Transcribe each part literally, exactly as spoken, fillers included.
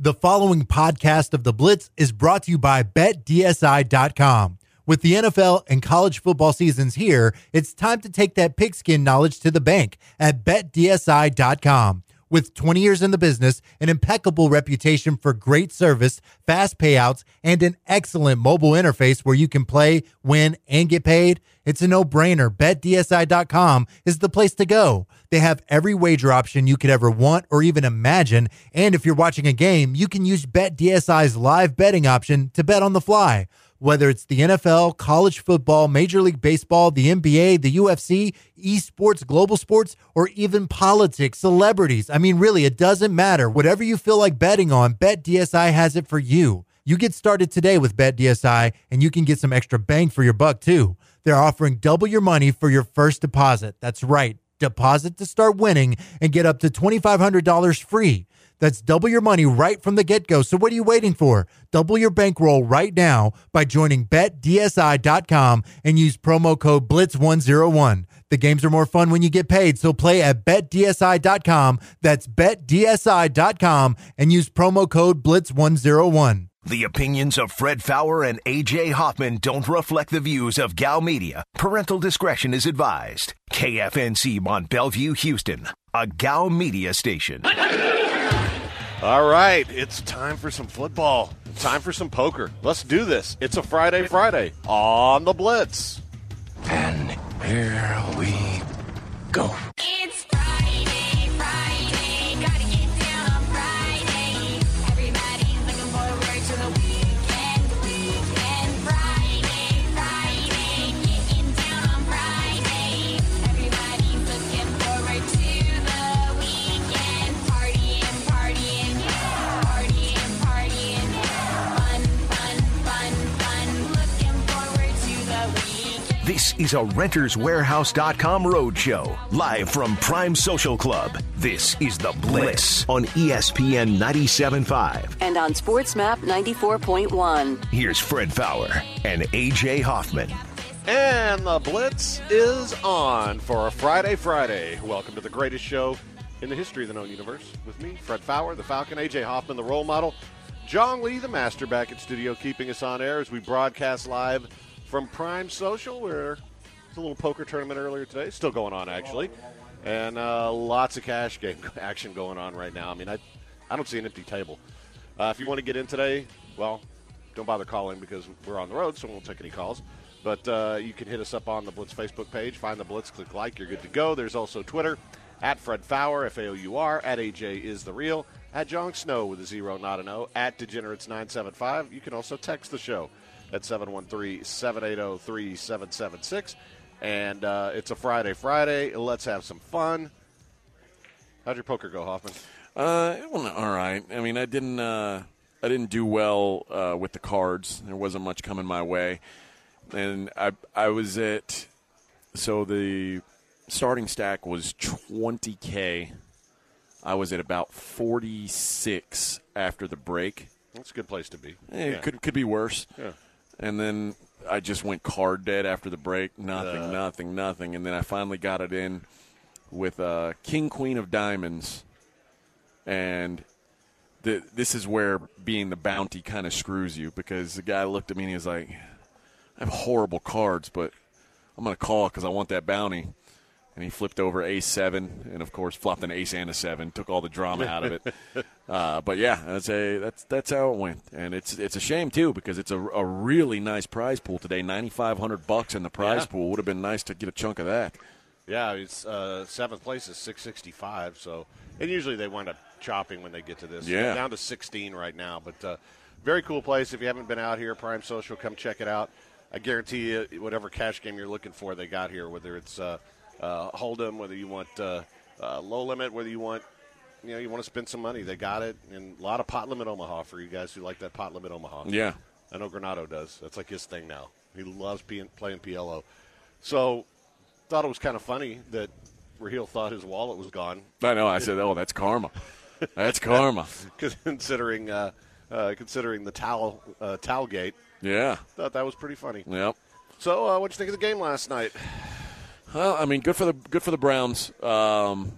The following podcast of The Blitz is brought to you by Bet D S I dot com. With the N F L and college football seasons here, it's time to take that pigskin knowledge to the bank at Bet D S I dot com. With twenty years in the business, an impeccable reputation for great service, fast payouts, and an excellent mobile interface where you can play, win, and get paid, it's a no-brainer. Bet D S I dot com is the place to go. They have every wager option you could ever want or even imagine, and if you're watching a game, you can use Bet D S I's live betting option to bet on the fly. Whether it's the N F L, college football, Major League Baseball, the N B A, the U F C, esports, global sports, or even politics, celebrities. I mean, really, it doesn't matter. Whatever you feel like betting on, Bet D S I has it for you. You get started today with Bet D S I, and you can get some extra bang for your buck, too. They're offering double your money for your first deposit. That's right. Deposit to start winning and get up to twenty-five hundred dollars free. That's double your money right from the get-go. So what are you waiting for? Double your bankroll right now by joining Bet D S I dot com and use promo code Blitz one oh one. The games are more fun when you get paid, so play at Bet D S I dot com. That's Bet D S I dot com and use promo code Blitz one oh one. The opinions of Fred Faour and A J Hoffman don't reflect the views of Gal Media. Parental discretion is advised. K F N C Mont Bellevue, Houston, a Gal Media station. All right, it's time for some football. Time for some poker. Let's do this. It's a Friday Friday on the Blitz. And here we go. It's Friday, Friday, gotta get down on Friday. Everybody's looking forward to the weekend, weekend. Friday, Friday, getting down on Friday. Everybody's looking forward to the weekend. Partying, partying, partying, partying. Fun, fun, fun, fun. Looking forward to the weekend. This is a Renters Warehouse dot com roadshow, live from Prime Social Club. This is The Blitz on E S P N ninety-seven point five. And on SportsMap ninety-four point one. Here's Fred Faour and A J Hoffman. And the Blitz is on for a Friday Friday. Welcome to the greatest show in the history of the known universe. With me, Fred Faour, the Falcon, A J Hoffman, the role model, John Lee, the master, back in studio, keeping us on air as we broadcast live from Prime Social, where there's a little poker tournament earlier today. Still going on, actually. And uh, lots of cash game action going on right now. I mean, I, I don't see an empty table. Uh, if you want to get in today, well, don't bother calling because we're on the road, so we won't take any calls. But uh, you can hit us up on the Blitz Facebook page. Find the Blitz, click like, you're good to go. There's also Twitter, at Fred Faour, F A O U R, at A J is the real, at John Snow with a zero, not an O, at Degenerates nine seven five. You can also text the show at seven one three, seven eight zero, three seven seven six. And uh, it's a Friday Friday. Let's have some fun. How'd your poker go, Hoffman? Uh, it went all right. I mean, I didn't uh, I didn't do well uh, with the cards. There wasn't much coming my way. And I I was at – so the starting stack was twenty K. I was at about forty-six after the break. That's a good place to be. Eh, yeah. It could, could be worse. Yeah. And then I just went card dead after the break. Nothing, uh, nothing, nothing. And then I finally got it in with uh, King, Queen of Diamonds. And the, this is where being the bounty kind of screws you, because the guy looked at me and he was like, I have horrible cards, but I'm going to call because I want that bounty. And he flipped over ace seven, and of course flopped an ace and a seven, took all the drama out of it. uh, but yeah, that's a that's that's how it went, and it's it's a shame too, because it's a, a really nice prize pool today. ninety-five hundred bucks in the prize yeah. pool would have been nice to get a chunk of that. Yeah, it's uh, seventh place is six sixty-five. So, and usually they wind up chopping when they get to this. Yeah, We're down to sixteen right now, but uh, very cool place. If you haven't been out here, Prime Social, come check it out. I guarantee you, whatever cash game you're looking for, they got here. Whether it's uh, uh, Hold'em, whether you want uh, uh, low limit, whether you want, you know, you want to spend some money, they got it. And a lot of pot limit Omaha for you guys who like that pot limit Omaha. Yeah, I know Granado does. That's like his thing now. He loves being, playing P L O. So, thought it was kind of funny that Raheel thought his wallet was gone. I know. I said, "Oh, that's karma. That's karma." considering, uh, uh, considering the towel uh, towel gate. Yeah, Thought that was pretty funny. Yep. So, uh, what'd you think of the game last night? Well, I mean, good for the good for the Browns. Um,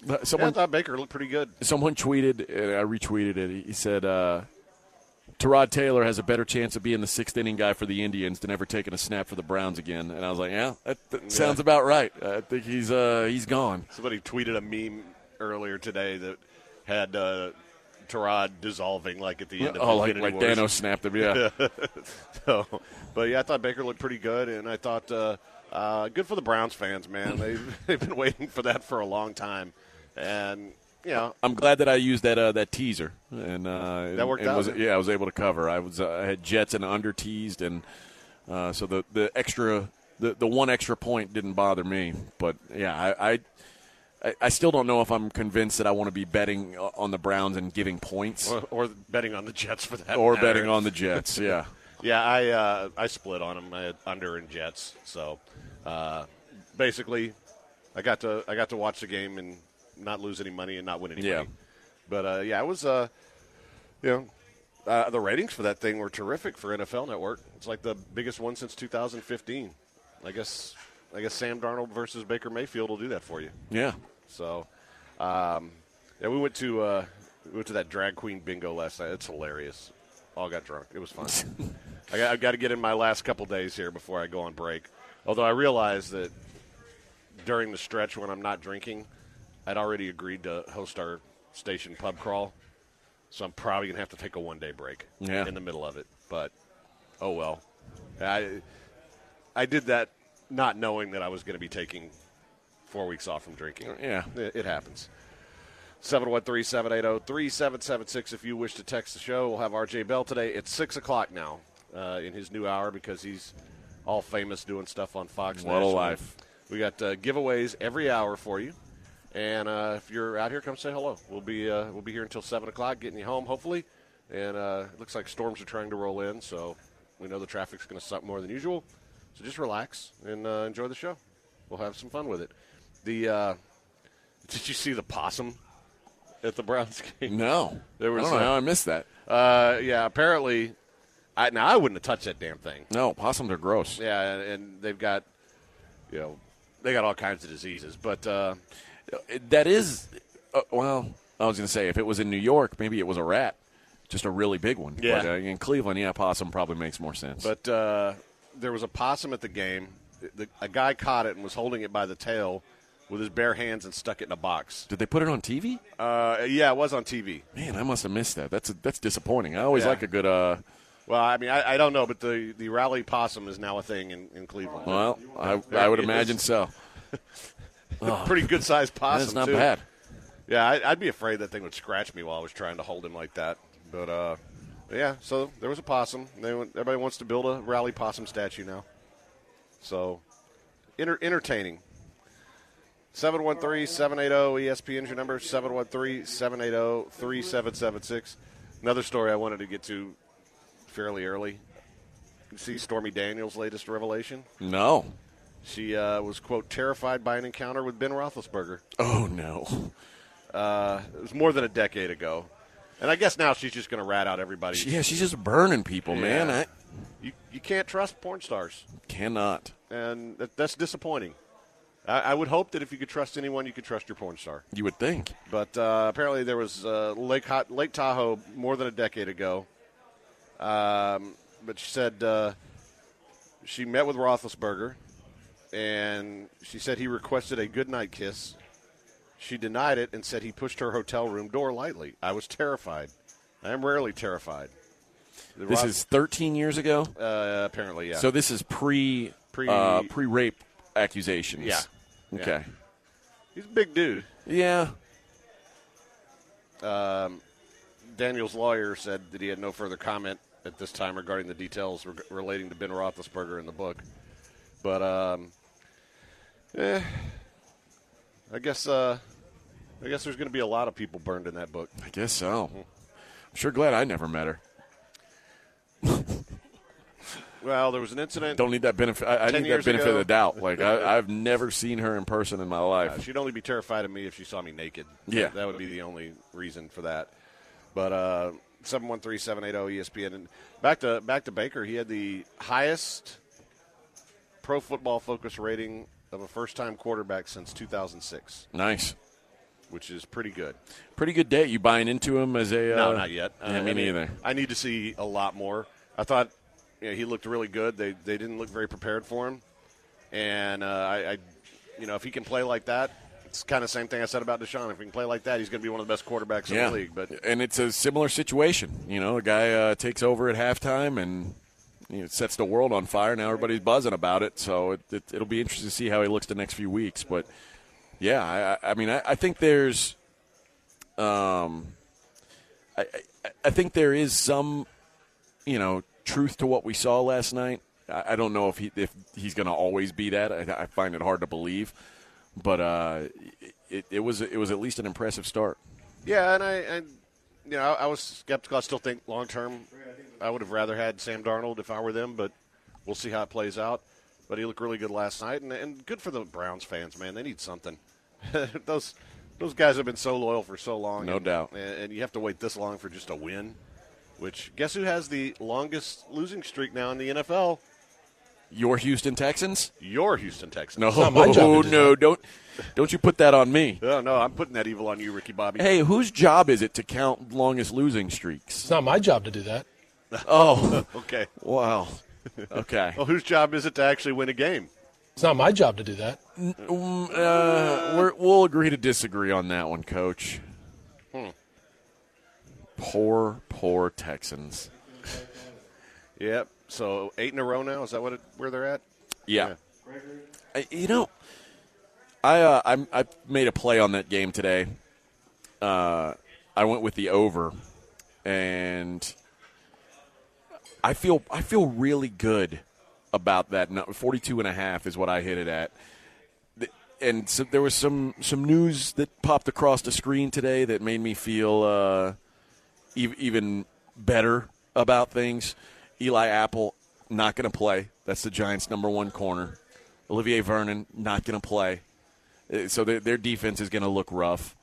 Yeah, Someone I thought Baker looked pretty good. someone tweeted, and I retweeted it. He said, uh, Tyrod Taylor has a better chance of being the sixth inning guy for the Indians than ever taking a snap for the Browns again. And I was like, yeah, that, that Yeah. sounds about right. I think he's uh, he's gone. Somebody tweeted a meme earlier today that had uh, Tyrod dissolving like at the end of Oh, like, Infinity like Wars. Thanos snapped him, yeah. So, but yeah, I thought Baker looked pretty good, and I thought uh, uh, good for the Browns fans, man. They've they've been waiting for that for a long time, and you know, I'm glad that I used that uh, that teaser, and uh, That worked and out. Was, yeah, I was able to cover. I was uh, I had Jets and under teased, and uh, so the the extra the, the one extra point didn't bother me. But yeah, I, I I still don't know if I'm convinced that I want to be betting on the Browns and giving points, or, or betting on the Jets for that, or matter. betting on the Jets. Yeah. Yeah, I uh, I split on them. I had under and Jets. So uh, basically, I got to I got to watch the game and not lose any money and not win any Yeah. money. But uh, yeah, it was uh, you know uh, the ratings for that thing were terrific for N F L Network. It's like the biggest one since two thousand fifteen. I guess I guess Sam Darnold versus Baker Mayfield will do that for you. Yeah. So um, yeah, we went to uh, we went to that drag queen bingo last night. It's hilarious. All got drunk. It was fun. I got, I've got to get in my last couple days here before I go on break. Although I realize that during the stretch when I'm not drinking, I'd already agreed to host our station pub crawl. So I'm probably going to have to take a one-day break Yeah. in the middle of it. But, oh well. I, I did that not knowing that I was going to be taking four weeks off from drinking. Yeah. It, it happens. seven one three, seven eight zero, three seven seven six if you wish to text the show. We'll have R J Bell today. It's six o'clock now uh, in his new hour because he's all famous doing stuff on Fox What a National. life. We got uh, giveaways every hour for you. And uh, if you're out here, come say hello. We'll be uh, we'll be here until seven o'clock, getting you home, hopefully. And uh, it looks like storms are trying to roll in, so we know the traffic's going to suck more than usual. So just relax and uh, enjoy the show. We'll have some fun with it. The uh, did you see the possum at the Browns game? No. There was I don't know a- how I missed that. Uh, yeah, apparently. I, now I wouldn't have touched that damn thing. No, possums are gross. Yeah, and, and they've got, you know, they got all kinds of diseases. But uh, That is, uh, well, I was going to say, if it was in New York, maybe it was a rat, just a really big one. Yeah. But uh, in Cleveland, yeah, possum probably makes more sense. but uh, there was a possum at the game. The, a guy caught it and was holding it by the tail with his bare hands and stuck it in a box. Did they put it on T V? Uh, yeah, it was on T V. Man, I must have missed that. That's that's disappointing. I always Yeah. like a good. Uh, Well, I mean, I, I don't know, but the, the rally possum is now a thing in, in Cleveland. well, I, Yeah, I would it imagine is. so. Pretty good sized possum. That's not too. bad. Yeah, I, I'd be afraid that thing would scratch me while I was trying to hold him like that. But, uh, but yeah, so there was a possum. They went, everybody wants to build a rally possum statue now. So, enter, entertaining. seven one three, seven eight zero, E S P N is your number, seven one three, seven eight zero, three seven seven six. Another story I wanted to get to fairly early. You see Stormy Daniels' latest revelation? No. She uh, was, quote, terrified by an encounter with Ben Roethlisberger. Oh no. Uh, it was more than a decade ago. And I guess now she's just going to rat out everybody. Yeah, she's just burning people, man. Yeah. I You, you can't trust porn stars. cannot. And that, that's disappointing. I, I would hope that if you could trust anyone, you could trust your porn star. You would think. But uh, apparently there was uh, Lake, Hot, Lake Tahoe more than a decade ago. Um, but she said uh, she met with Roethlisberger, and she said he requested a goodnight kiss. She denied it and said he pushed her hotel room door lightly. I was terrified. I am rarely terrified. The This Roth- is thirteen years ago. uh, apparently, yeah. So this is pre Pre- uh, pre rape accusations. Yeah. Okay. He's a big dude. Yeah. Um, Daniel's lawyer said that he had no further comment at this time regarding the details reg- relating to Ben Roethlisberger in the book. But, um, eh, I guess, uh, I guess there's going to be a lot of people burned in that book. I guess so. I'm sure glad I never met her. Well, there was an incident. Don't need that benefit. I, I Ten need that years benefit ago. of the doubt. Like I, I've never seen her in person in my life. Uh, she'd only be terrified of me if she saw me naked. Yeah. That would be the only reason for that. But uh, seven one three, seven eight zero E S P N. And back to back to Baker, he had the highest Pro Football Focus rating of a first-time quarterback since two thousand six. Nice. which is pretty good. Pretty good day. You buying into him as a? Uh, No, not yet. Yeah, Uh, me I mean, neither. I need to see a lot more. I thought you know, he looked really good. They they didn't look very prepared for him, and uh, I, I, you know, if he can play like that, it's kind of the same thing I said about Deshaun. If he can play like that, he's going to be one of the best quarterbacks Yeah, in the league. But and it's a similar situation. You know, a guy uh, takes over at halftime and you know, sets the world on fire. Now everybody's buzzing about it. So it, it, it'll be interesting to see how he looks the next few weeks. But yeah, I, I mean, I, I think there's, um, I, I, I think there is some, you know, truth to what we saw last night. I, I don't know if he if he's going to always be that. I, I find it hard to believe, but uh, it, it was it was at least an impressive start. yeah, and I, and you know, I, I was skeptical. I still think long term, I would have rather had Sam Darnold if I were them, but we'll see how it plays out. But he looked really good last night, and, and good for the Browns fans, man. They need something. those those guys have been so loyal for so long, No and, doubt. And, and you have to wait this long for just a win. Which guess who has the longest losing streak now in the N F L? Your Houston Texans? Your Houston Texans. No, not my job to do no, don't don't you put that on me. No, no, I'm putting that evil on you, Ricky Bobby. Hey, whose job is it to count longest losing streaks? It's not my job to do that. Oh, Okay. wow. Okay. Well, whose job is it to actually win a game? It's not my job to do that. Um, uh, we're, we'll agree to disagree on that one, Coach. Hmm. Poor, poor Texans. Yep. So eight in a row now. Is that what it, where they're at? Yeah. I, you know, I, uh, I I made a play on that game today. Uh, I went with the over, and I feel I feel really good about that. No, forty-two and a half is what I hit it at. The- And so there was some, some news that popped across the screen today that made me feel uh, e- even better about things. Eli Apple not going to play. That's the Giants' number one corner. Olivier Vernon not going to play. Uh, So their, their defense is going to look rough.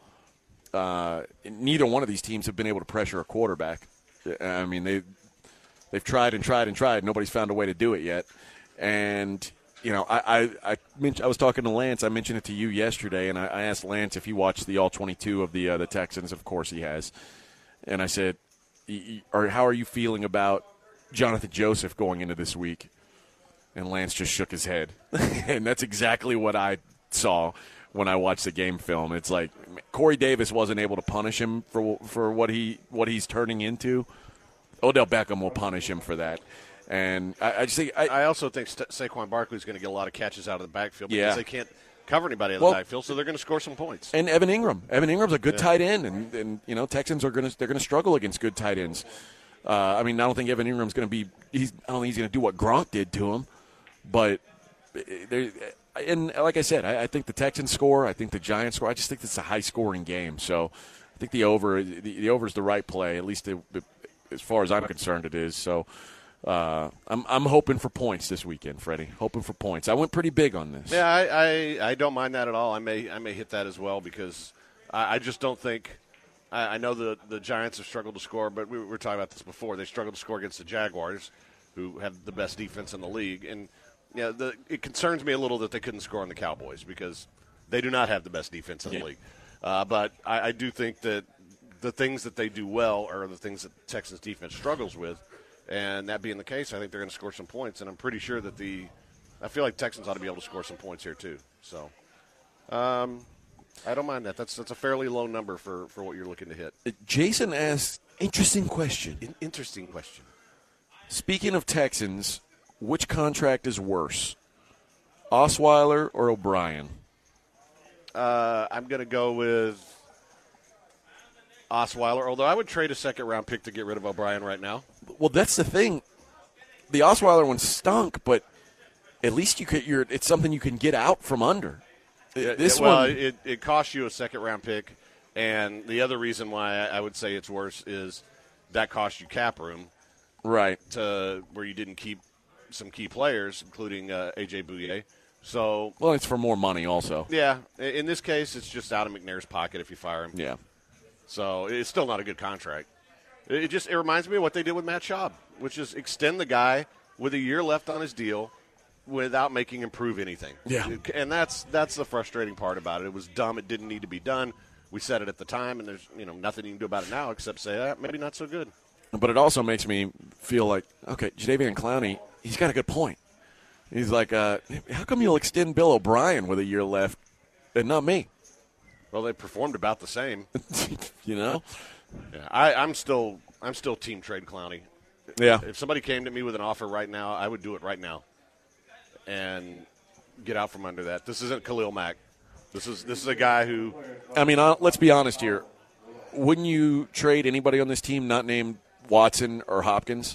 Uh, neither one of these teams have been able to pressure a quarterback. I mean, they they've tried and tried and tried. Nobody's found a way to do it yet. And you know, I I I, mentioned, I was talking to Lance. I mentioned it to you yesterday, and I, I asked Lance if he watched the all twenty-two of the uh, the Texans. Of course, he has. And I said, y- y- "Or how are you feeling about Jonathan Joseph going into this week?" And Lance just shook his head, and that's exactly what I saw when I watched the game film. It's like Corey Davis wasn't able to punish him for for what he what he's turning into. Odell Beckham will punish him for that. And I, I just think I, I also think Sa- Saquon Barkley is going to get a lot of catches out of the backfield because Yeah. they can't cover anybody out of Well- the backfield, so they're going to score some points. and Evan Ingram. Evan Ingram's a good tight end, and, and you know Texans are going to they're going to struggle against good tight ends. Uh, I mean, I don't think Evan Ingram's going to be. He's I don't think he's going to do what Gronk did to him, but there. And like I said, I, I think the Texans score. I think the Giants score. I just think it's a high scoring game. So I think the over the, the over is the right play. At least it, as far as I'm concerned, it is. So. Uh, I'm I'm hoping for points this weekend, Freddie. Hoping for points. I went pretty big on this. Yeah, I, I, I don't mind that at all. I may I may hit that as well because I, I just don't think I, I know the the Giants have struggled to score, but we were talking about this before. They struggled to score against the Jaguars, who have the best defense in the league, and yeah, the, it concerns me a little that they couldn't score on the Cowboys because they do not have the best defense in Yeah. the league. Uh, but I, I do think that the things that they do well are the things that Texans defense struggles with. And that being the case, I think they're going to score some points. And I'm pretty sure that the – I feel like Texans ought to be able to score some points here too. So um, I don't mind that. That's that's a fairly low number for, for what you're looking to hit. Jason asked, interesting question. In- interesting question. Speaking of Texans, which contract is worse, Osweiler or O'Brien? Uh, I'm going to go with Osweiler, although I would trade a second-round pick to get rid of O'Brien right now. Well, that's the thing. The Osweiler one stunk, but at least you could. You're, it's something you can get out from under. This well, one, it, it costs you a second-round pick, and the other reason why I would say it's worse is that costs you cap room right? to where you didn't keep some key players, including uh, A J Bouye. So, Well, it's for more money, also. yeah, in this case, it's just out of McNair's pocket if you fire him. Yeah. So it's still not a good contract. It just it reminds me of what they did with Matt Schaub, which is extend the guy with a year left on his deal without making him prove anything. Yeah. And that's that's the frustrating part about it. It was dumb. It didn't need to be done. we said it at the time, and there's you know nothing you can do about it now except say, ah, maybe not so good. But it also makes me feel like, okay, Jadeveon Clowney, he's got a good point. He's like, uh, how come you'll extend Bill O'Brien with a year left and not me? Well, they performed about the same. You know? Yeah, I, I'm still I'm still team trade Clowney. Yeah. If somebody came to me with an offer right now, I would do it right now and get out from under that. This isn't Khalil Mack. This is this is a guy who – I mean, uh, let's be honest here. Wouldn't you trade anybody on this team not named Watson or Hopkins?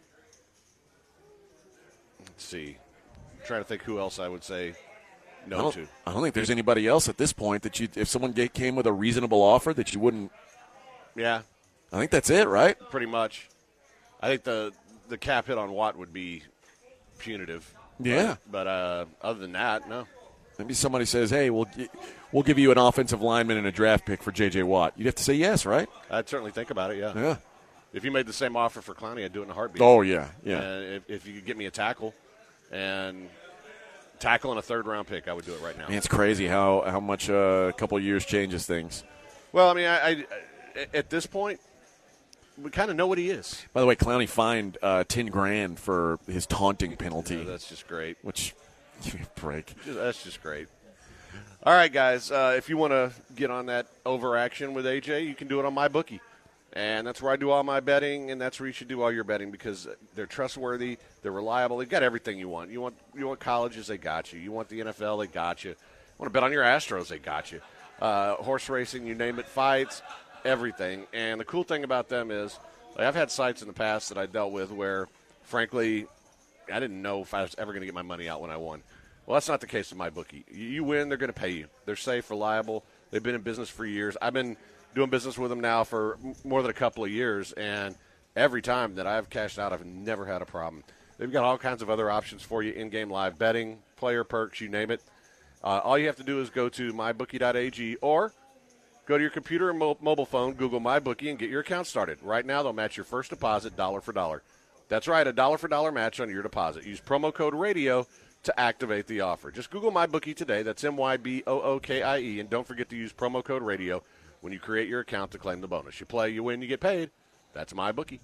Let's see. I'm trying to think who else I would say I no don't, to. I don't think there's anybody else at this point that you, if someone get, came with a reasonable offer, that you wouldn't. Yeah, I think that's it, right? pretty much. I think the the cap hit on Watt would be punitive. Yeah. But, but uh, other than that, no. Maybe somebody says, "Hey, we'll gi- we'll give you an offensive lineman and a draft pick for J J Watt." You'd have to say yes, right? I'd certainly think about it, yeah. Yeah. If you made the same offer for Clowney, I'd do it in a heartbeat. Oh yeah, yeah. And if, if you could get me a tackle and tackle and a third-round pick, I would do it right now. Man, it's crazy how how much uh, a couple of years changes things. Well, I mean, I, I, I at this point, we kind of know what he is. By the way, Clowney fined uh, ten grand for his taunting penalty, Yeah, that's just great. which give me a break. That's just great. All right, guys, uh, if you want to get on that overaction with A J, you can do it on MyBookie. And that's where I do all my betting, and that's where you should do all your betting because they're trustworthy, they're reliable, they've got everything you want. You want you want colleges, they got you. You want the N F L, they got you. You want to bet on your Astros, they got you. Uh, horse racing, you name it, fights, everything. And the cool thing about them is like, I've had sites in the past that I dealt with where, frankly, I didn't know if I was ever going to get my money out when I won. Well, that's not the case with MyBookie. You, you win, they're going to pay you. They're safe, reliable. They've been in business for years. I've been doing business with them now for m- more than a couple of years, and every time that I've cashed out, I've never had a problem. They've got all kinds of other options for you, in-game live betting, player perks, you name it. Uh, all you have to do is go to my bookie dot a g or go to your computer and mo- mobile phone, Google MyBookie, and get your account started. Right now, they'll match your first deposit dollar for dollar. That's right, a dollar for dollar match on your deposit. Use promo code RADIO to activate the offer. Just Google MyBookie today. That's M Y B O O K I E. And don't forget to use promo code RADIO when you create your account to claim the bonus. You play, you win, you get paid. That's MyBookie.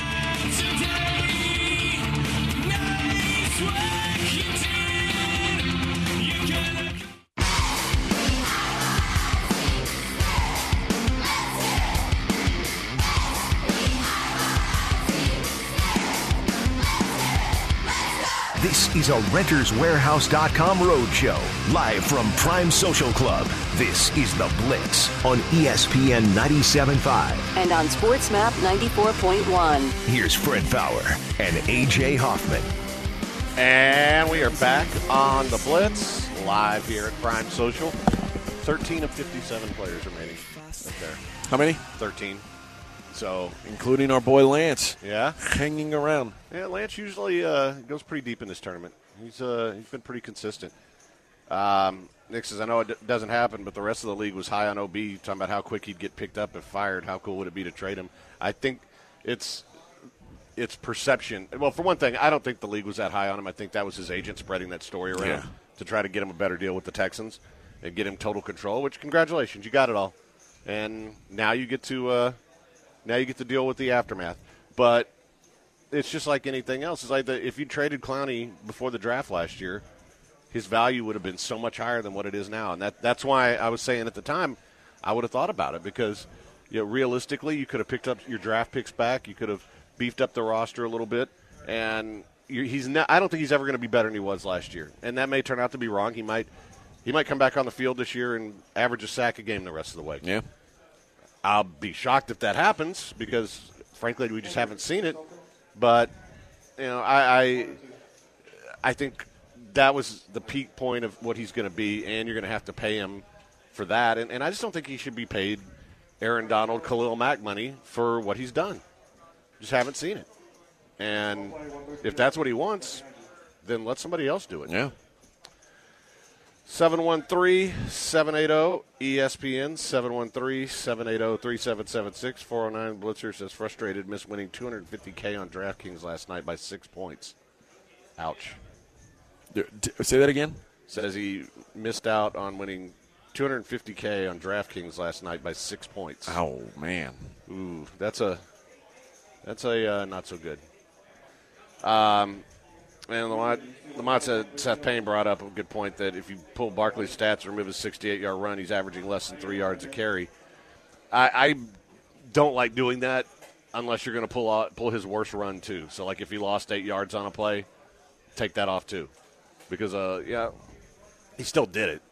This is a Renters Warehouse dot com roadshow, live from Prime Social Club. This is The Blitz on E S P N ninety-seven point five. And on SportsMap ninety-four point one. Here's Fred Fowler and A J Hoffman. And we are back on the Blitz, live here at Prime Social. thirteen of fifty-seven players remaining up there. How many? thirteen. So, Including our boy Lance, yeah. hanging around. Yeah, Lance usually uh, goes pretty deep in this tournament. He's uh, he's been pretty consistent. Um, Nick says, I know it d- doesn't happen, but the rest of the league was high on O B, talking about how quick he'd get picked up if fired. How cool would it be to trade him? I think it's it's perception. Well, for one thing, I don't think the league was that high on him. I think that was his agent spreading that story around Yeah. to try to get him a better deal with the Texans and get him total control, which congratulations, you got it all. And now you get to uh, now you get to deal with the aftermath. But it's just like anything else. It's like the, if you traded Clowney before the draft last year, his value would have been so much higher than what it is now. And that that's why I was saying at the time I would have thought about it because you know, realistically you could have picked up your draft picks back. You could have beefed up the roster a little bit. And you, he's not, I don't think he's ever going to be better than he was last year. And that may turn out to be wrong. He might he might come back on the field this year and average a sack a game the rest of the way. Yeah. I'll be shocked if that happens because, frankly, we just haven't seen it. But, you know, I I, I think that was the peak point of what he's going to be, and you're going to have to pay him for that. And, and I just don't think he should be paid Aaron Donald, Khalil Mack money for what he's done. Just haven't seen it. And if that's what he wants, then let somebody else do it. Yeah. seven one three, seven eight zero, E S P N, seven one three, seven eight zero, three seven seven six. four oh nine Blitzer says frustrated, missed winning two hundred fifty K on DraftKings last night by six points. Ouch. D- d- say that again? Says he missed out on winning two hundred fifty K on DraftKings last night by six points. Oh man, ooh, that's a that's a uh, not so good. Um, and Lamont, Lamont said Seth Payne brought up a good point that if you pull Barkley's stats, remove his sixty-eight yard run, he's averaging less than three yards a carry. I, I don't like doing that unless you're going to pull out, pull his worst run too. So like if he lost eight yards on a play, take that off too, because uh yeah, he still did it.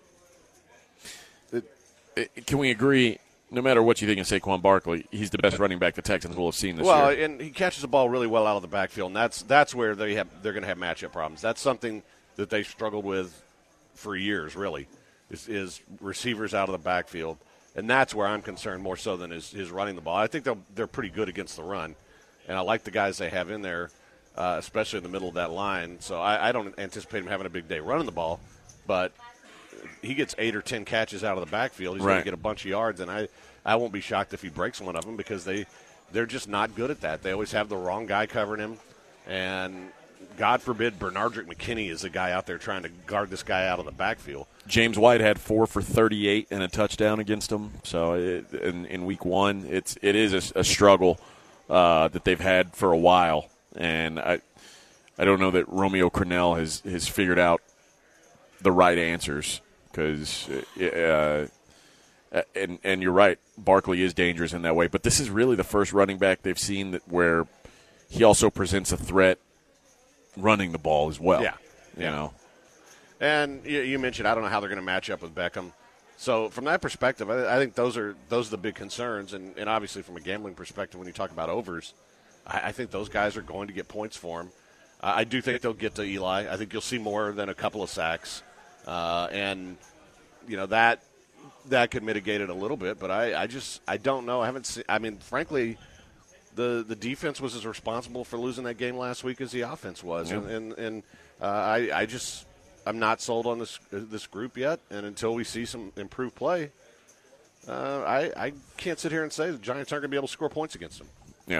Can we agree, no matter what you think of Saquon Barkley, he's the best running back the Texans will have seen this well, year? Well, and he catches the ball really well out of the backfield, and that's that's where they have they're going to have matchup problems. That's something that they struggled with for years, really, is, is receivers out of the backfield, and that's where I'm concerned more so than his, his running the ball. I think they're they're pretty good against the run, and I like the guys they have in there, uh, especially in the middle of that line. So I, I don't anticipate him having a big day running the ball, but he gets eight or ten catches out of the backfield. He's right. going to get a bunch of yards, and I, I won't be shocked if he breaks one of them because they, they're just not good at that. They always have the wrong guy covering him, and God forbid Bernardrick McKinney is the guy out there trying to guard this guy out of the backfield. James White had four for thirty-eight and a touchdown against him. So it, in, in week one, it's it is a, a struggle uh, that they've had for a while, and I I don't know that Romeo Crennel has has figured out the right answers. Because, uh, and and you're right, Barkley is dangerous in that way. But this is really the first running back they've seen that where he also presents a threat running the ball as well. Yeah, you yeah. know. And you, you mentioned I don't know how they're going to match up with Beckham. So from that perspective, I, I think those are those are the big concerns. And, and obviously from a gambling perspective, when you talk about overs, I, I think those guys are going to get points for him. Uh, I do think they'll get to Eli. I think you'll see more than a couple of sacks. Uh, and, you know, that that could mitigate it a little bit. But I, I just – I don't know. I haven't seen – I mean, frankly, the the defense was as responsible for losing that game last week as the offense was. Yeah. And, and, and uh, I, I just – I'm not sold on this this group yet. And until we see some improved play, uh, I, I can't sit here and say the Giants aren't going to be able to score points against them. Yeah.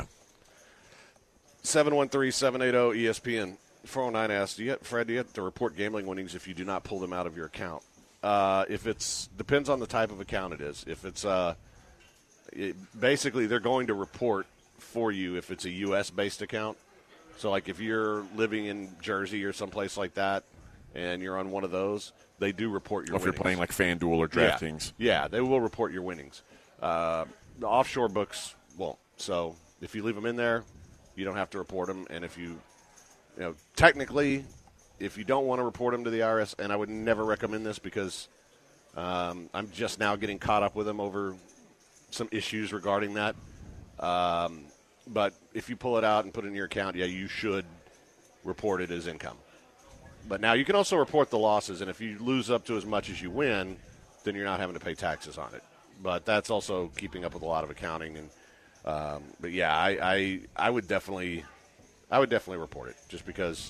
seven one three, seven eight zero, E S P N. four oh nine asks, do you have, Fred, do you have to report gambling winnings if you do not pull them out of your account? Uh, if it's depends on the type of account it is. If it's uh, it, basically they're going to report for you if it's a U S-based account. So, like if you're living in Jersey or someplace like that and you're on one of those, they do report your Or if winnings. you're playing like FanDuel or DraftKings. Yeah, yeah, they will report your winnings. Uh, the offshore books won't. So if you leave them in there, you don't have to report them. And if you You know, technically, if you don't want to report them to the I R S, and I would never recommend this because um, I'm just now getting caught up with them over some issues regarding that. Um, but if you pull it out and put it in your account, yeah, you should report it as income. But now you can also report the losses, and if you lose up to as much as you win, then you're not having to pay taxes on it. But that's also keeping up with a lot of accounting. And um, but yeah, I, I I would definitely. I would definitely report it just because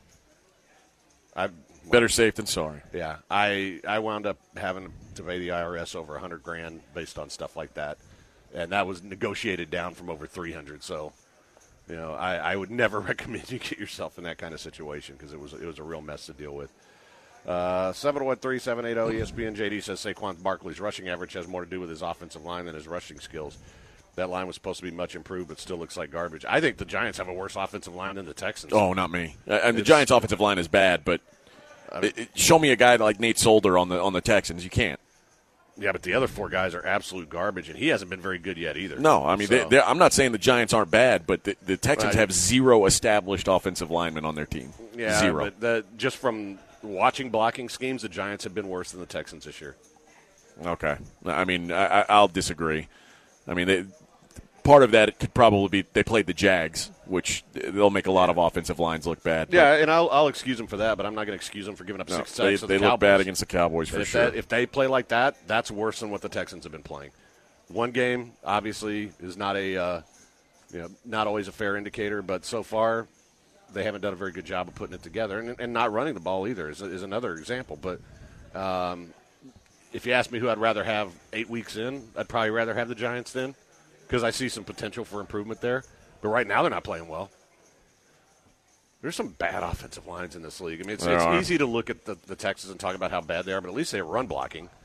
I Better safe than sorry. Yeah, I I wound up having to pay the I R S over a hundred grand based on stuff like that, and that was negotiated down from over three hundred. So, you know, I, I would never recommend you get yourself in that kind of situation because it was it was a real mess to deal with. Uh, seven one three, seven eight zero E S P N J D says Saquon Barkley's rushing average has more to do with his offensive line than his rushing skills. That line was supposed to be much improved, but still looks like garbage. I think the Giants have a worse offensive line than the Texans. Oh, not me. Uh, and the It's- Giants' offensive line is bad, but I mean, it, it, show me a guy like Nate Solder on the on the Texans. You can't. Yeah, but the other four guys are absolute garbage, and he hasn't been very good yet either. No, I mean, So- they, they're- I'm not saying the Giants aren't bad, but the, the Texans Right. have zero established offensive linemen on their team. Yeah, Zero. but the, just from watching blocking schemes, the Giants have been worse than the Texans this year. Okay. I mean, I, I- I'll disagree. I mean, they, part of that could probably be they played the Jags, which they'll make a lot of offensive lines look bad. but- Yeah, and I'll, I'll excuse them for that, but I'm not going to excuse them for giving up No, six they sacks to they the look bad Cowboys. against the Cowboys for And if sure. That, if they play like that, that's worse than what the Texans have been playing. One game, obviously, is not a uh, you know not always a fair indicator, but so far they haven't done a very good job of putting it together, and, and not running the ball either is, is another example. But um, if you ask me who I'd rather have eight weeks in, I'd probably rather have the Giants then because I see some potential for improvement there. But right now they're not playing well. There's some bad offensive lines in this league. I mean, it's, There it's are. easy to look at the, the Texans and talk about how bad they are, but at least they're run blocking.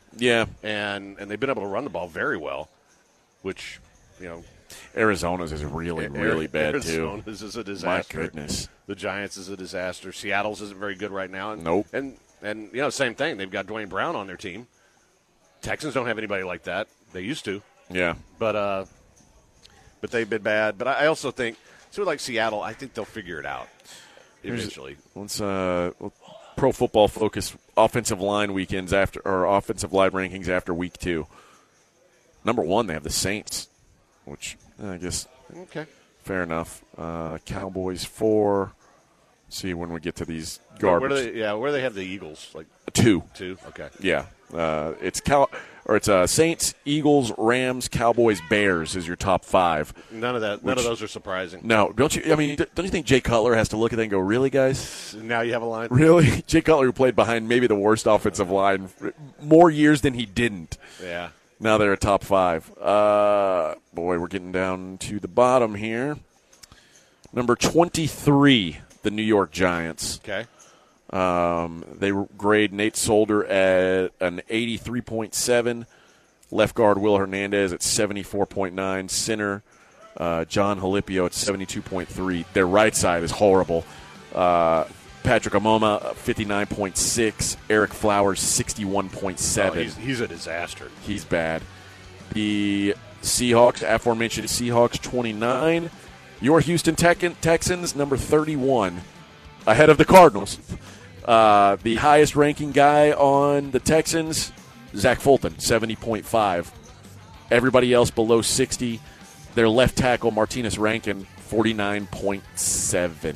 Yeah. and and they've been able to run the ball very well, which, you know, Arizona's is really, really bad, Arizona's too. is a disaster. My goodness. The Giants is a disaster. Seattle's isn't very good right now. And, Nope. And, and, you know, same thing. They've got Dwayne Brown on their team. Texans don't have anybody like that. They used to. Yeah. But uh, but they've been bad. But I also think, sort of like Seattle, I think they'll figure it out eventually. Let's uh, Pro Football Focus offensive line weekends after, or offensive line rankings after week two. Number one, they have the Saints, which I guess Okay. fair enough. Uh, Cowboys four. See when we get to these Where, garbage. where do they, yeah, where do they have the Eagles? Like two. two? Okay. Yeah, uh, it's Cow or it's uh, Saints, Eagles, Rams, Cowboys, Bears is your top five. None of that. None Which- of those are surprising. No, don't you? I mean, don't you think Jay Cutler has to look at that and go, "Really, guys? Now you have a line. Really?" Jay Cutler, who played behind maybe the worst offensive line more years than he didn't. Yeah. Now they're a top five. Uh, boy, we're getting down to the bottom here. Number twenty-three, the New York Giants. Okay. Um, they grade Nate Solder at an eighty-three point seven. Left guard Will Hernandez at seventy-four point nine. Center uh, John Halipio at seventy-two point three. Their right side is horrible. Uh, Patrick Amoma, fifty-nine point six. Eric Flowers, sixty-one point Oh, seven. he's, he's a disaster. He's bad. The Seahawks, aforementioned Seahawks, twenty-nine. Your Houston Tex- Texans, number thirty-one, ahead of the Cardinals. Uh, the highest ranking guy on the Texans, Zach Fulton, seventy point five. Everybody else below sixty. Their left tackle, Martinez Rankin, forty-nine point seven.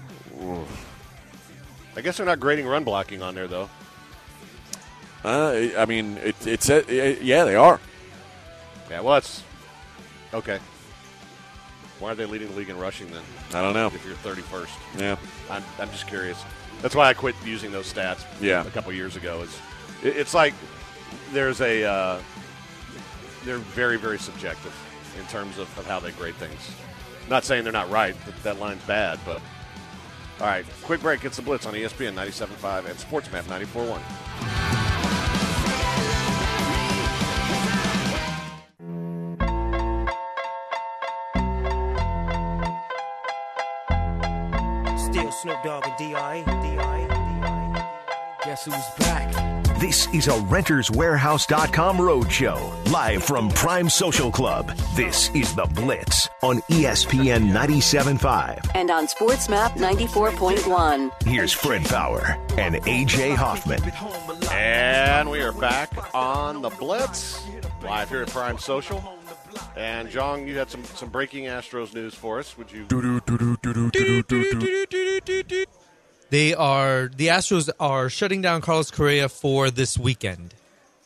I guess they're not grading run blocking on there, though. Uh, I mean, it, it's uh, yeah, they are. Yeah, well, it's okay. Why are they leading the league in rushing then? I don't know. If you're thirty-first, Yeah. I'm, I'm just curious. That's why I quit using those stats. Yeah. a couple years ago. Is it, it's like there's a uh, they're very very subjective in terms of, of how they grade things. Not saying they're not right. That, that line's bad, but all right. Quick break. It's the Blitz on E S P N ninety-seven point five and SportsMap ninety-four point one. Still Snoop Dogg and D I. D I. D I. Guess who's back? This is a renters warehouse dot com roadshow, live from Prime Social Club. This is The Blitz on E S P N ninety-seven point five. And on SportsMap ninety-four point one. Here's Fred Fowler and A J Hoffman. And we are back on the Blitz, live here at Prime Social. And, John, you had some, some breaking Astros news for us. Would you? They are the Astros are shutting down Carlos Correa for this weekend.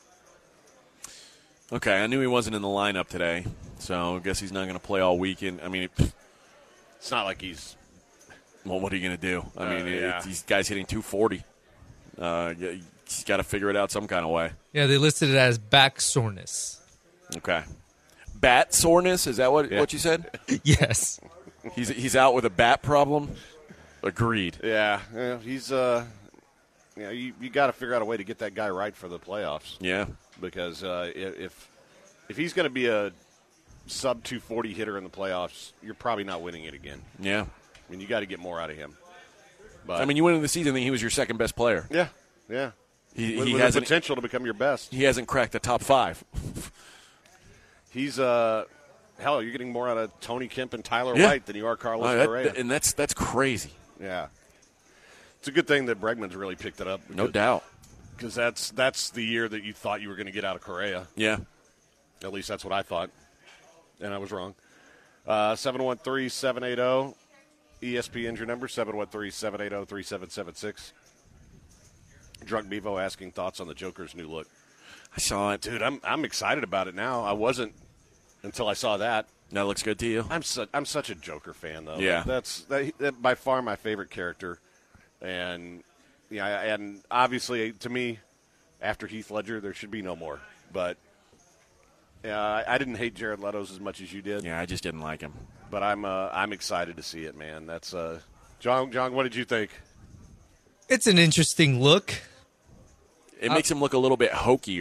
Okay, I knew he wasn't in the lineup today, so I guess he's not going to play all weekend. I mean, it, It's not like he's. well, what are you going to do? I Uh, mean, it- yeah. these guys hitting two forty. Uh, yeah, he's got to figure it out some kind of way. Yeah, they listed it as back soreness. Okay. Bat soreness, is that what, Yeah. what you said? Yes. He's he's out with a bat problem? Agreed. Yeah, yeah he's. Uh, you know, you, you got to figure out a way to get that guy right for the playoffs. Yeah. Because uh, if if he's going to be a sub two forty hitter in the playoffs, you're probably not winning it again. Yeah. I mean, you got to get more out of him. But I mean, you went into the season thinking he was your second best player. yeah, yeah. He, with, he with the hasn't potential to become your best. he hasn't cracked the top five. He's uh, hell, you're getting more out of Tony Kemp and Tyler Yeah. White than you are Carlos Uh, that- Correa. and that's that's crazy. Yeah, it's a good thing that Bregman's really picked it up. No because- doubt. because that's that's the year that you thought you were going to get out of Correa. Yeah. At least that's what I thought, and I was wrong. Uh, seven one three, seven eight zero, E S P N, your number, seven one three, seven eight zero, three seven seven six. Drunk Bevo asking thoughts on the Joker's new look. I saw it. Dude, I'm I'm excited about it now. I wasn't until I saw that. That looks good to you? I'm su- I'm such a Joker fan, though. Yeah. That's that, that by far my favorite character. And, yeah, and obviously, to me, after Heath Ledger, there should be no more. But yeah, I, I didn't hate Jared Leto's as much as you did. Yeah, I just didn't like him. But I'm uh, I'm excited to see it, man. That's uh, John. John, what did you think? It's an interesting look. It makes him look a little bit hokier.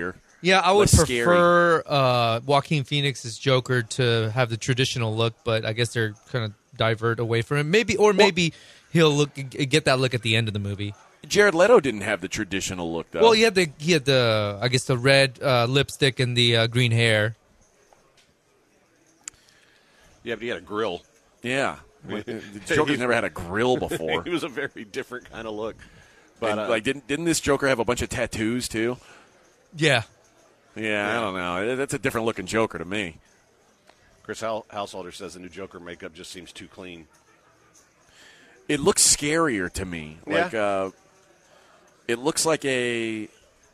Yeah, I would less scary. prefer uh, Joaquin Phoenix's Joker to have the traditional look, but I guess they're kind of divert away from it. Maybe, or maybe he'll look get that look at the end of the movie. Jared Leto didn't have the traditional look, though. Well, he had the he had the I guess the red uh, lipstick and the uh, green hair. Yeah, but he had a grill. Yeah. The Joker's never had a grill before. He was a very different kind of look. But And, uh, like, didn't didn't this Joker have a bunch of tattoos too? Yeah. Yeah, I don't know. That's a different looking Joker to me. Chris Householder says the new Joker makeup just seems too clean. It looks scarier to me. Yeah. Like, uh, it looks like a.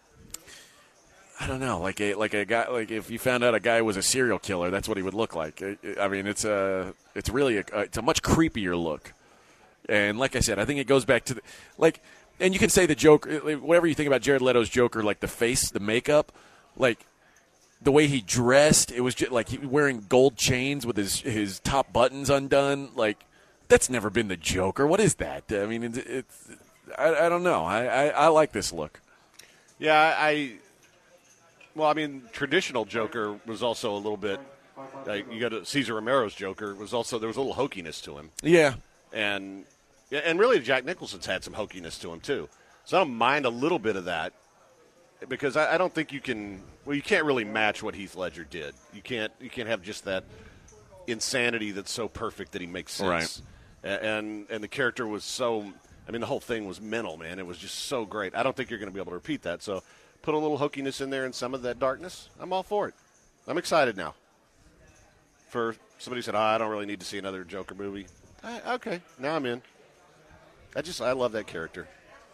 I don't know, like a like a guy. Like if you found out a guy was a serial killer, that's what he would look like. I mean, it's a it's really a it's a much creepier look. And like I said, I think it goes back to the like. And you can say the Joker, whatever you think about Jared Leto's Joker, like the face, the makeup, like the way he dressed. It was just like he wearing gold chains with his his top buttons undone. Like that's never been the Joker. What is that? I mean, it's, it's I, I don't know. I, I I like this look. Yeah, I. Well, I mean, traditional Joker was also a little bit. Like you got to, Cesar Romero's Joker was also there was a little hokiness to him. Yeah, and and really Jack Nicholson's had some hokiness to him too. So I don't mind a little bit of that because I, I don't think you can. Well, you can't really match what Heath Ledger did. You can't. You can't have just that insanity that's so perfect that he makes sense. Right. And and the character was so. I mean, the whole thing was mental, man. It was just so great. I don't think you're going to be able to repeat that. So. Put a little hokiness in there and some of that darkness. I'm all for it. I'm excited now. For somebody who said, oh, I don't really need to see another Joker movie. I, okay, now I'm in. I just, I love that character.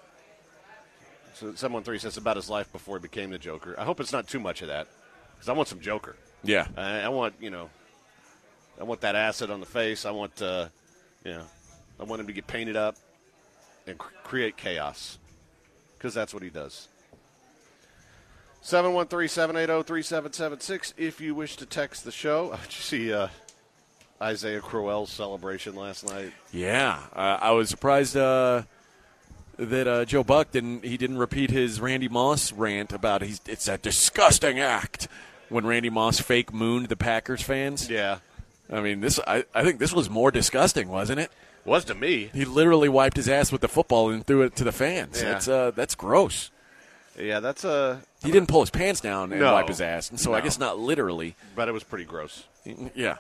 So seven one three says about his life before he became the Joker. I hope it's not too much of that because I want some Joker. Yeah. I, I want, you know, I want that acid on the face. I want, uh, you know, I want him to get painted up and cr- create chaos because that's what he does. seven one three, seven eight zero, three seven seven six if you wish to text the show. Did you see uh, Isaiah Crowell's celebration last night? Yeah. Uh, I was surprised uh, that uh, Joe Buck didn't he didn't repeat his Randy Moss rant about he's it's a disgusting act when Randy Moss fake mooned the Packers fans. Yeah. I mean, this I, I think this was more disgusting, wasn't it? It was to me. He literally wiped his ass with the football and threw it to the fans. Yeah. That's uh, that's gross. Yeah, that's a. He didn't pull his pants down and no, wipe his ass, and so no. I guess not literally. But it was pretty gross. Yeah.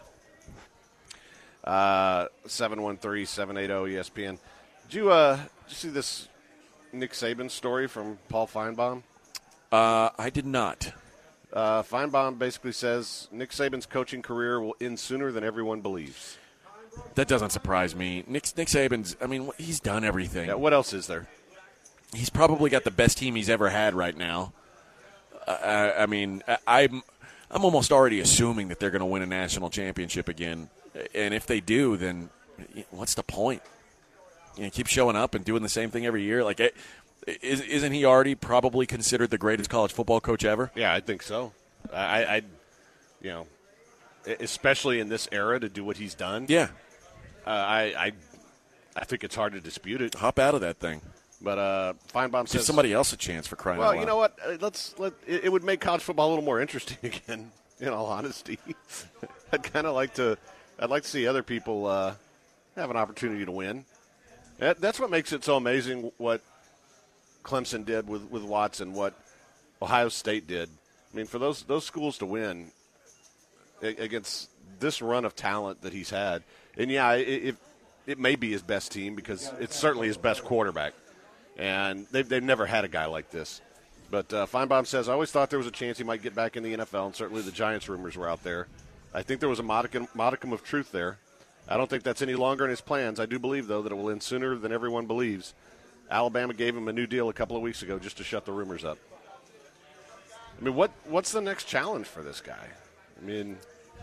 Uh, seven one three, seven eight zero E S P N. Did you, uh, did you see this Nick Saban story from Paul Feinbaum? Uh, I did not. Uh, Feinbaum basically says Nick Saban's coaching career will end sooner than everyone believes. That doesn't surprise me. Nick, Nick Saban's, I mean, he's done everything. Yeah, what else is there? He's probably got the best team he's ever had right now. Uh, I mean, I'm I'm almost already assuming that they're going to win a national championship again. And if they do, then what's the point? You know, keep showing up and doing the same thing every year. Like, is, isn't he already probably considered the greatest college football coach ever? Yeah, I think so. I, I you know, especially in this era to do what he's done. Yeah, uh, I, I, I think it's hard to dispute it. Hop out of that thing. But uh, Feinbaum says give somebody else a chance for crying well, out loud. you know what? Uh, Let's let it, it would make college football a little more interesting again. In all honesty, I'd kind of like to. I'd like to see other people uh, have an opportunity to win. That, that's what makes it so amazing. What Clemson did with, with Watson, what Ohio State did. I mean, for those those schools to win against this run of talent that he's had, and yeah, it, it, it may be his best team because it's certainly his best quarterback. And they've, they've never had a guy like this. But uh, Feinbaum says, I always thought there was a chance he might get back in the N F L, and certainly the Giants rumors were out there. I think there was a modicum, modicum of truth there. I don't think that's any longer in his plans. I do believe, though, that it will end sooner than everyone believes. Alabama gave him a new deal a couple of weeks ago just to shut the rumors up. I mean, what what's the next challenge for this guy? I mean,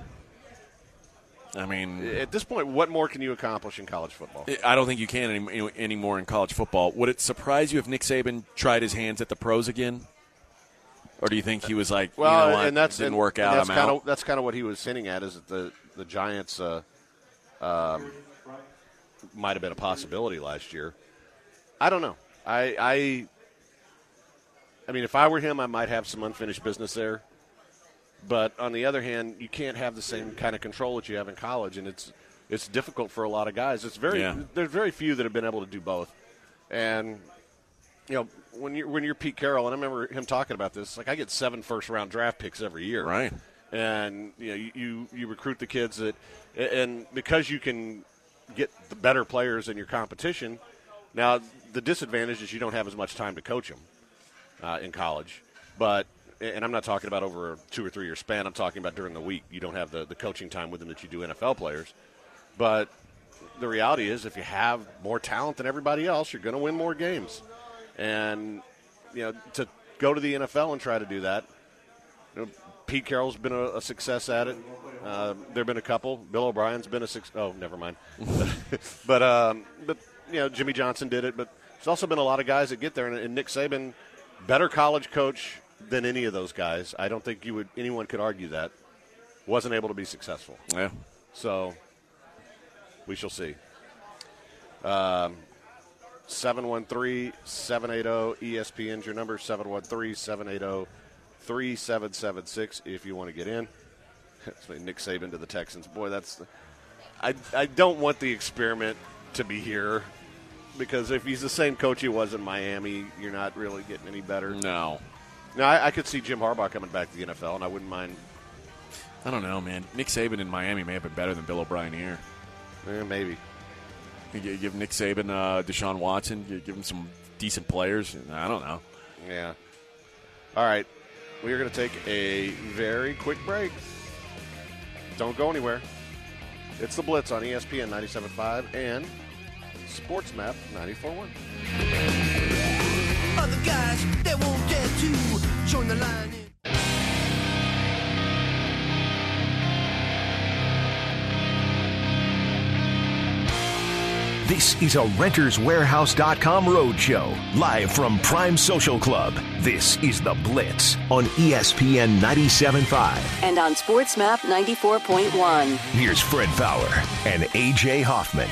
I mean, at this point, what more can you accomplish in college football? I don't think you can any, anymore in college football. Would it surprise you if Nick Saban tried his hands at the pros again? Or do you think he was like, well, you know what, and that's, didn't and, work and out, that's I'm kinda, out? That's kind of what he was hinting at, is that the, the Giants uh, um, might have been a possibility last year. I don't know. I, I I mean, if I were him, I might have some unfinished business there. But on the other hand, you can't have the same kind of control that you have in college, and it's it's difficult for a lot of guys. It's very Yeah. there's very few that have been able to do both. And you know, when you're when you're Pete Carroll, and I remember him talking about this, like I get seven first round draft picks every year, Right. And you know, you, you you recruit the kids that, and because you can get the better players in your competition. Now, the disadvantage is you don't have as much time to coach them uh, in college. But, and I'm not talking about over a two or three year span. I'm talking about during the week. You don't have the, the coaching time with them that you do N F L players. But the reality is, if you have more talent than everybody else, you're going to win more games. And, you know, to go to the N F L and try to do that, you know, Pete Carroll's been a, a success at it. Uh, there have been a couple. Bill O'Brien's been a success. Oh, never mind. but, um, but, you know, Jimmy Johnson did it. But there's also been a lot of guys that get there. And, and Nick Saban, better college coach than any of those guys. I don't think you would anyone could argue that. Wasn't able to be successful. Yeah. So we shall see. Um, seven one three, seven eight zero, E S P N's your number, seven one three, seven eight zero, three seven seven six if you want to get in. Nick Saban to the Texans. Boy, that's – I I don't want the experiment to be here because if he's the same coach he was in Miami, you're not really getting any better. No. Now, I, I could see Jim Harbaugh coming back to the N F L, and I wouldn't mind. I don't know, man. Nick Saban in Miami may have been better than Bill O'Brien here. Eh, maybe. You gi- give Nick Saban, uh, Deshaun Watson, you give him some decent players. I don't know. Yeah. All right. We are going to take a very quick break. Don't go anywhere. It's the Blitz on E S P N ninety-seven point five and SportsMap ninety-four point one. Other guys, they won't dare to join the line. This is a Renters Warehouse dot com roadshow, live from Prime Social Club. This is The Blitz on E S P N ninety-seven point five. And on SportsMap ninety-four point one. Here's Fred Fowler and A J Hoffman.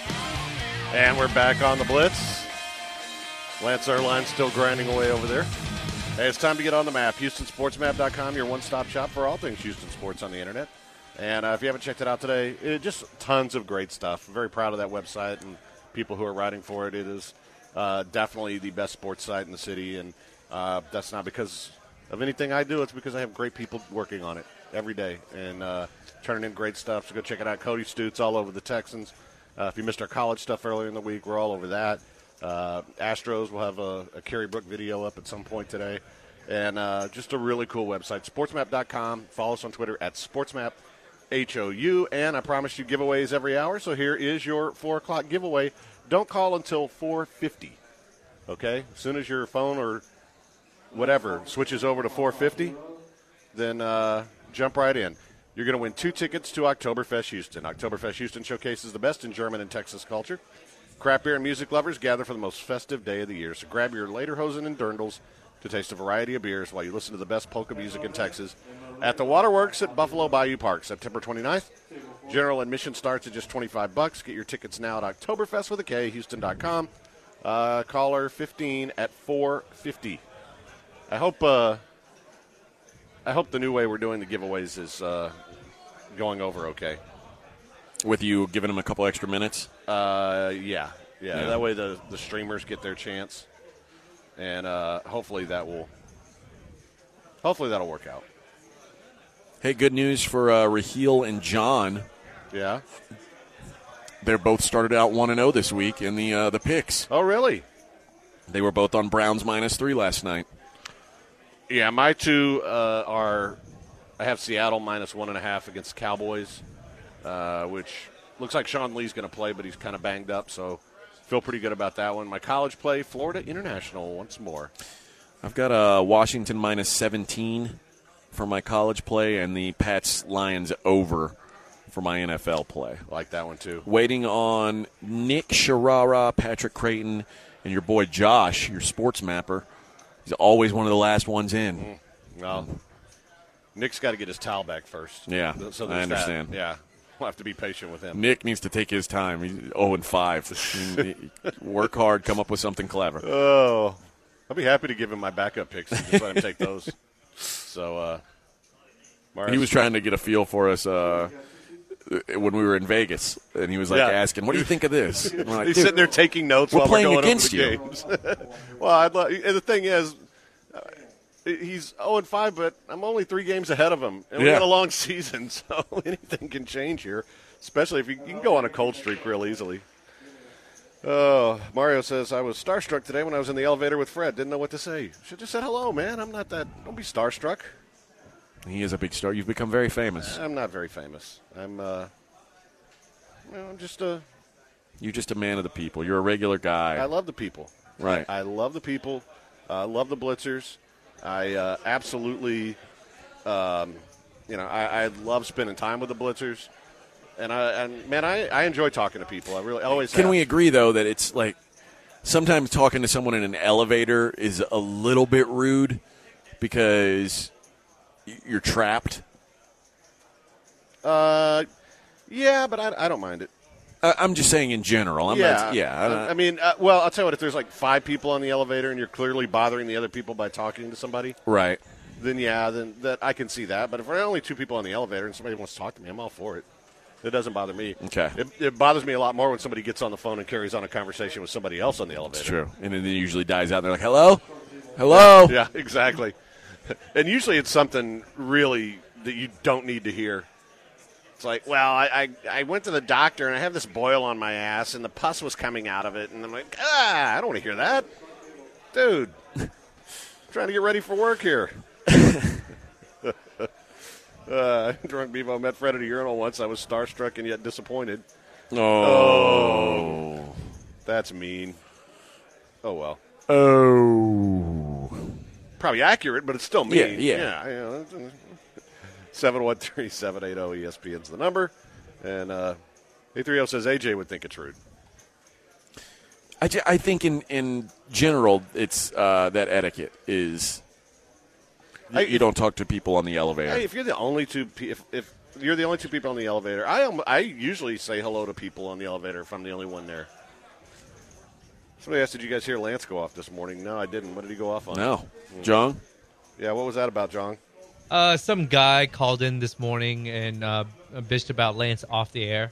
And we're back on the Blitz. Lance Erline's still grinding away over there. Hey, it's time to get on the map. Houston Sports Map dot com, your one-stop shop for all things Houston sports on the internet. And uh, if you haven't checked it out today, it, just tons of great stuff. I'm very proud of that website and people who are writing for it. It is uh, definitely the best sports site in the city, and uh, that's not because of anything I do. It's because I have great people working on it every day and uh, turning in great stuff. So go check it out. Cody Stutes all over the Texans. Uh, if you missed our college stuff earlier in the week, we're all over that. Uh, Astros will have a, a Kerry Brook video up at some point today. And uh, just a really cool website, sports map dot com. Follow us on Twitter at SportsMap. H O U, and I promise you giveaways every hour, so here is your four o'clock giveaway. Don't call until four fifty, okay? As soon as your phone or whatever switches over to four fifty, then uh, jump right in. You're going to win two tickets to Oktoberfest Houston. Oktoberfest Houston showcases the best in German and Texas culture. Craft beer and music lovers gather for the most festive day of the year, so grab your Lederhosen and Dirndls to taste a variety of beers while you listen to the best polka music in Texas at the Waterworks at Buffalo Bayou Park, September twenty-ninth. General admission starts at just twenty-five bucks. Get your tickets now at Oktoberfest with a K, Houston dot com. Uh, caller fifteen at four fifty. I hope uh, I hope the new way we're doing the giveaways is uh, going over okay. With you giving them a couple extra minutes? Uh, yeah. yeah. Yeah. That way the, the streamers get their chance. And uh, hopefully that will hopefully that'll work out. Hey, good news for uh, Raheel and John. Yeah. They're both started out one and oh this week in the uh, the picks. Oh, really? They were both on Browns minus three last night. Yeah, my two uh, are I have Seattle minus one and a half against Cowboys, uh, which looks like Sean Lee's going to play, but he's kind of banged up, so feel pretty good about that one. My college play, Florida International once more. I've got uh, Washington minus seventeen for my college play and the Pats Lions over for my N F L play. Like that one, too. Waiting on Nick Sharara, Patrick Creighton, and your boy Josh, your sports mapper. He's always one of the last ones in. Mm. Well, Nick's got to get his towel back first. Yeah, so I there's understand. That. Yeah, we'll have to be patient with him. Nick needs to take his time. He's oh and five. Work hard, come up with something clever. Oh, I'll be happy to give him my backup picks and just let him take those. So, uh, Marius, He was trying to get a feel for us uh, when we were in Vegas, and he was like Yeah. asking, "What do you think of this?" And we're like, He's "Dude, sitting there taking notes we're while playing we're going against over the you." games. Well, I'd love, and the thing is, uh, he's oh and five, but I'm only three games ahead of him, and we Yeah. got a long season, so anything can change here. Especially if you, you can go on a cold streak real easily. Oh, Mario says, I was starstruck today when I was in the elevator with Fred. Didn't know what to say. Should just said hello, man. I'm not that. Don't be starstruck. He is a big star. You've become very famous. I'm not very famous. I'm, uh, you know, I'm just a. You're just a man of the people. You're a regular guy. I love the people. Right. I, I love the people. I uh, love the Blitzers. I uh, absolutely, um, you know, I, I love spending time with the Blitzers. And, I, and man, I, I enjoy talking to people. I really always Can have. we agree, though, that it's like sometimes talking to someone in an elevator is a little bit rude because y- you're trapped? Uh, yeah, but I, I don't mind it. I- I'm just saying in general. I'm yeah, not, yeah. I'm I, not- I mean, uh, well, I'll tell you what. If there's like five people on the elevator and you're clearly bothering the other people by talking to somebody, right. then yeah, then that I can see that. But if there are only two people on the elevator and somebody wants to talk to me, I'm all for it. It doesn't bother me. Okay. It, it bothers me a lot more when somebody gets on the phone and carries on a conversation with somebody else on the elevator. It's true. And then it usually dies out. And they're like, hello? Hello? Yeah, exactly. And usually it's something really that you don't need to hear. It's like, well, I, I, I went to the doctor and I have this boil on my ass and the pus was coming out of it. And I'm like, ah, I don't want to hear that. Dude, I'm trying to get ready for work here. uh, Drunk Bevo met Fred at a urinal once. I was starstruck and yet disappointed. Oh. Oh. That's mean. Oh, well. Oh. Probably accurate, but it's still mean. Yeah, yeah. yeah you know, seven one three, seven eight zero E S P N's the number. And uh, eight three zero says A J would think it's rude. I, ju- I think in, in general, it's uh, that etiquette is you, I- you don't talk to people on the elevator. Hey, if you're the only two, pe- if, if you're the only two people on the elevator, I am, I usually say hello to people on the elevator if I'm the only one there. Somebody asked, did you guys hear Lance go off this morning? No, I didn't. What did he go off on? No. John? Yeah, what was that about, John? Uh, some guy called in this morning and uh, bitched about Lance off the air.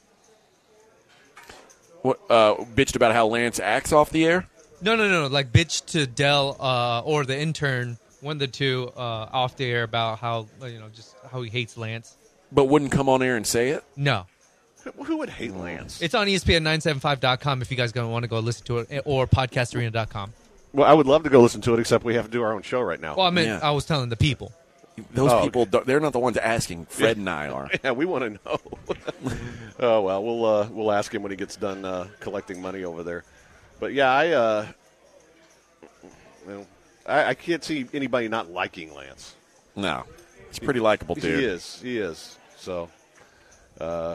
What, uh, bitched about how Lance acts off the air? No, no, no. Like bitched to Dell uh, or the intern, one of the two, uh, off the air about how uh, you know just how he hates Lance. But wouldn't come on air and say it? No, Who- Who would hate Lance? it's on E S P N nine seventy-five dot com if you guys want to go listen to it, or podcast arena dot com. Well, I would love to go listen to it, except we have to do our own show right now. Well, I mean, Yeah. I was telling the people. Those Oh, people, don't- they're not the ones asking. Fred and I are. Yeah, we want to know. Oh well, we'll uh, we'll ask him when he gets done uh, collecting money over there. But yeah, I uh, you know, I, I can't see anybody not liking Lance. No. He's a pretty likable dude. He is. He is. So, uh,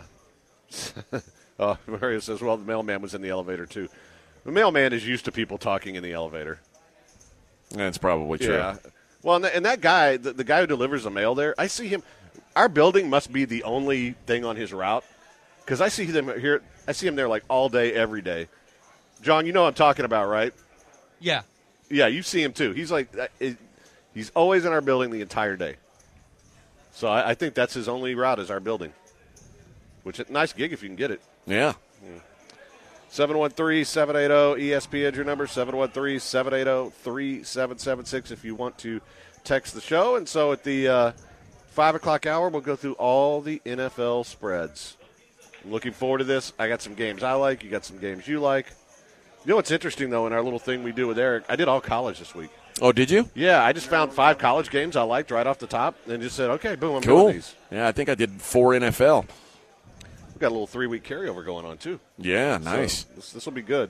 oh, Mario says, "Well, the mailman was in the elevator too." The mailman is used to people talking in the elevator. That's probably true. Yeah. Well, and, th- and that guy, the, the guy who delivers the mail there, I see him. Our building must be the only thing on his route because I see them here. I see him there like all day, every day. John, you know what I'm talking about, right? Yeah. Yeah, you see him too. He's like, uh, it, he's always in our building the entire day. So I, I think that's his only route is our building. Which is a nice gig if you can get it. Yeah. seven one three, seven eight zero E S P N is your number, seven one three, seven eight zero, three seven seven six if you want to text the show. And so at the uh, five o'clock hour, we'll go through all the N F L spreads. I'm looking forward to this. I got some games I like. You got some games you like. You know what's interesting, though, in our little thing we do with Eric, I did all college this week. Oh, did you? Yeah, I just found five college games I liked right off the top and just said, okay, boom, I'm Cool. doing these. Yeah, I think I did four N F L. We've got a little three-week carryover going on, too. Yeah, nice. So this, this will be good.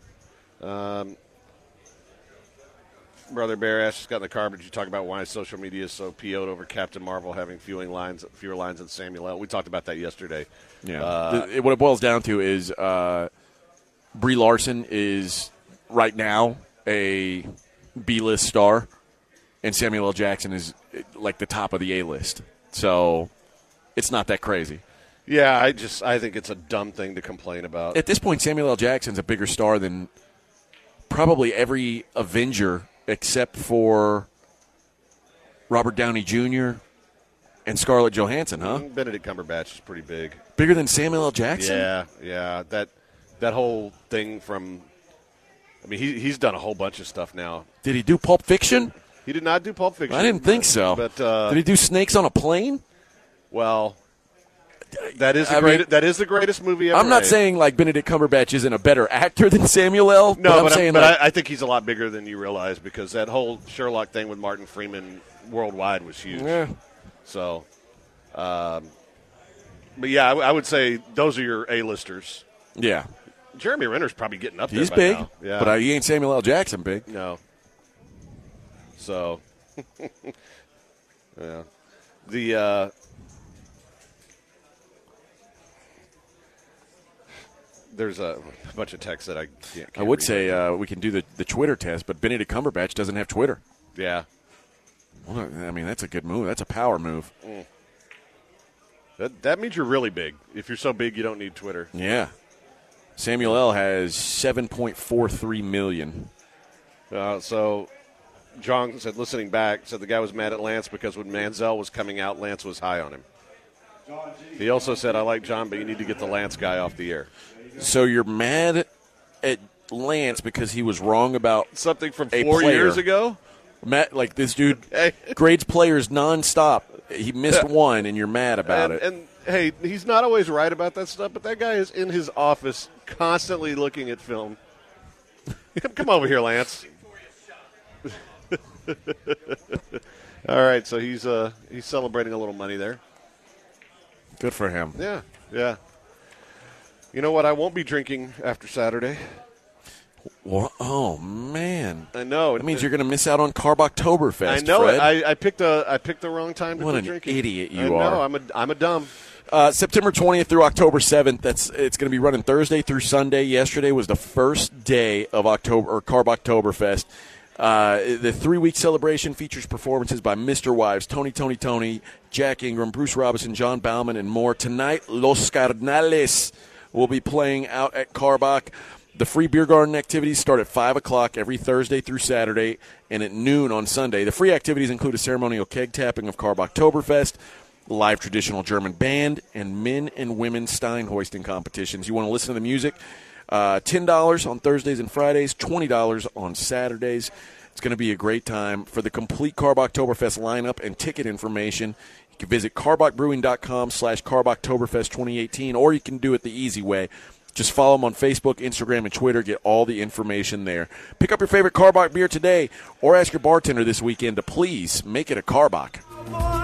Um, Brother Bear Ash just got in the car, but you talk about why social media is so P O'd over Captain Marvel having fewer lines, fewer lines than Samuel L. We talked about that yesterday. Yeah. Uh, The- it- what it boils down to is uh, Brie Larson is right now a B-list star, and Samuel L. Jackson is eh, like the top of the A-list. So it's not that crazy. yeah, I just I think it's a dumb thing to complain about. At this point, Samuel L. Jackson's a bigger star than probably every Avenger except for Robert Downey Junior and Scarlett Johansson, huh? Benedict Cumberbatch is pretty big. Bigger than Samuel L. Jackson? Yeah, yeah. That that whole thing from. I mean, he he's done a whole bunch of stuff now. Did he do Pulp Fiction? He did not do Pulp Fiction. I didn't think so. But uh, did he do Snakes on a Plane? Well, that is the I great, mean, that is the greatest movie ever. I'm not made. saying like Benedict Cumberbatch isn't a better actor than Samuel L. No, but I'm but, saying I, but like, I, I think he's a lot bigger than you realize because that whole Sherlock thing with Martin Freeman worldwide was huge. Yeah. So, um, but yeah, I, w- I would say those are your A-listers. yeah, Jeremy Renner's probably getting up there. he's by big, now. Yeah, but uh, he ain't Samuel L. Jackson big. no. So, yeah, the. Uh, There's a bunch of texts that I can't. can't I would read say right now. uh, we can do the, the Twitter test, but Benedict Cumberbatch doesn't have Twitter. yeah. Well, I mean, that's a good move. That's a power move. That that means you're really big. If you're so big, you don't need Twitter. Yeah. Samuel L. has seven point four three million. Uh, so, John said, listening back, said the guy was mad at Lance because when Manziel was coming out, Lance was high on him. He also said, I like John, but you need to get the Lance guy off the air. So you're mad at Lance because he was wrong about Something from a four player. years ago? Matt, like this dude Hey. grades players nonstop. He missed one, and you're mad about and, it. and, hey, he's not always right about that stuff, but that guy is in his office constantly looking at film. Come, come over here, Lance. All right, so he's uh, he's celebrating a little money there. Good for him. Yeah, yeah. You know what? I won't be drinking after Saturday. Well, oh man, I know. that means you're going to miss out on Carb Oktoberfest. I know Fred. it. I, I picked a I picked the wrong time to What be an drinking. idiot you I know. are. I'm a I'm a dumb. Uh, September twentieth through October seventh. That's it's going to be running Thursday through Sunday. Yesterday was the first day of October or Carb Oktoberfest. Uh, the three-week celebration features performances by Mister Wives, Tony, Tony, Tony, Jack Ingram, Bruce Robinson, John Bauman, and more. Tonight, Los Cardenales will be playing out at Carbach. The free beer garden activities start at five o'clock every Thursday through Saturday and at noon on Sunday. The free activities include a ceremonial keg tapping of Carb Oktoberfest, live traditional German band, and men and women Stein hoisting competitions. You want to listen to the music? Uh, ten dollars on Thursdays and Fridays, twenty dollars on Saturdays. It's going to be a great time. For the complete Carb Oktoberfest lineup and ticket information, you can visit carbachbrewing.com slash carboktoberfest 2018, or you can do it the easy way. Just follow them on Facebook, Instagram, and Twitter. Get all the information there. Pick up your favorite Carbach beer today, or ask your bartender this weekend to please make it a Carbach.